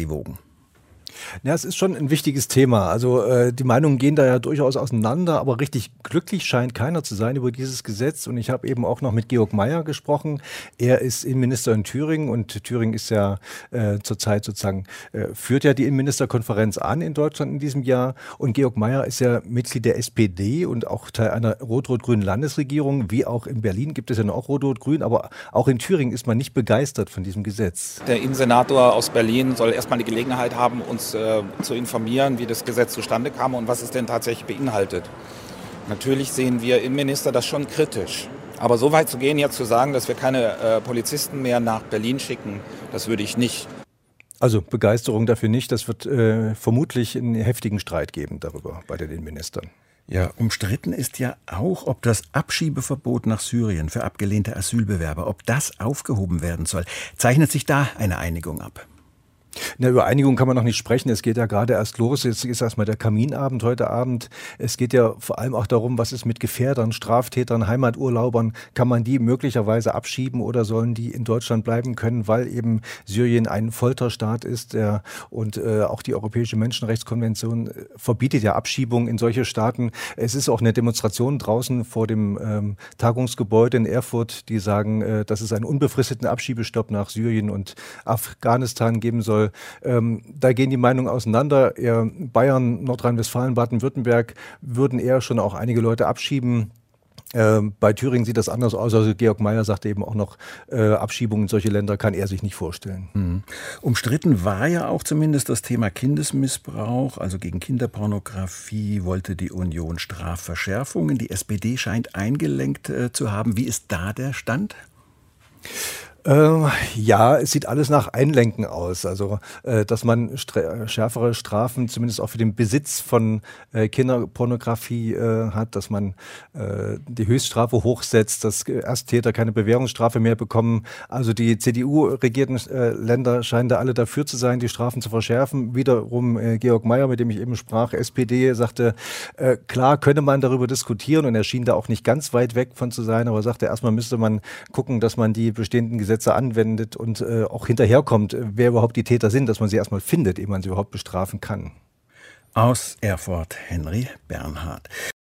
die Wogen? Ja, es ist schon ein wichtiges Thema. Also die Meinungen gehen da ja durchaus auseinander, aber richtig glücklich scheint keiner zu sein über dieses Gesetz. Und ich habe eben auch noch mit Georg Mayer gesprochen. Er ist Innenminister in Thüringen und Thüringen ist ja zurzeit sozusagen, führt ja die Innenministerkonferenz an in Deutschland in diesem Jahr. Und Georg Mayer ist ja Mitglied der SPD und auch Teil einer rot-rot-grünen Landesregierung. Wie auch in Berlin gibt es ja noch rot-rot-grün, aber auch in Thüringen ist man nicht begeistert von diesem Gesetz. Der Innensenator aus Berlin soll erstmal die Gelegenheit haben, uns zu informieren, wie das Gesetz zustande kam und was es denn tatsächlich beinhaltet. Natürlich sehen wir Innenminister das schon kritisch. Aber so weit zu gehen, jetzt zu sagen, dass wir keine Polizisten mehr nach Berlin schicken, das würde ich nicht. Also Begeisterung dafür nicht. Das wird vermutlich einen heftigen Streit geben darüber bei den Innenministern. Ja, umstritten ist ja auch, ob das Abschiebeverbot nach Syrien für abgelehnte Asylbewerber, ob das aufgehoben werden soll. Zeichnet sich da eine Einigung ab? Na, über Einigung kann man noch nicht sprechen. Es geht ja gerade erst los. Jetzt ist erstmal der Kaminabend heute Abend. Es geht ja vor allem auch darum, was ist mit Gefährdern, Straftätern, Heimaturlaubern. Kann man die möglicherweise abschieben oder sollen die in Deutschland bleiben können, weil eben Syrien ein Folterstaat ist und auch die Europäische Menschenrechtskonvention verbietet ja Abschiebung in solche Staaten. Es ist auch eine Demonstration draußen vor dem Tagungsgebäude in Erfurt, die sagen, dass es einen unbefristeten Abschiebestopp nach Syrien und Afghanistan geben soll. Da gehen die Meinungen auseinander. Bayern, Nordrhein-Westfalen, Baden-Württemberg würden eher schon auch einige Leute abschieben. Bei Thüringen sieht das anders aus. Also Georg Mayer sagte eben auch noch, Abschiebungen in solche Länder kann er sich nicht vorstellen. Umstritten war ja auch zumindest das Thema Kindesmissbrauch, also gegen Kinderpornografie wollte die Union Strafverschärfungen. Die SPD scheint eingelenkt zu haben. Wie ist da der Stand? Ja, es sieht alles nach Einlenken aus. Also, dass man schärfere Strafen, zumindest auch für den Besitz von Kinderpornografie hat, dass man die Höchststrafe hochsetzt, dass Ersttäter keine Bewährungsstrafe mehr bekommen. Also die CDU-regierten Länder scheinen da alle dafür zu sein, die Strafen zu verschärfen. Wiederum Georg Mayer, mit dem ich eben sprach, SPD, sagte, klar könne man darüber diskutieren und er schien da auch nicht ganz weit weg von zu sein, aber sagte, erstmal müsste man gucken, dass man die bestehenden Gesetze anwendet und auch hinterherkommt, wer überhaupt die Täter sind, dass man sie erstmal findet, ehe man sie überhaupt bestrafen kann. Aus Erfurt, Henry Bernhard.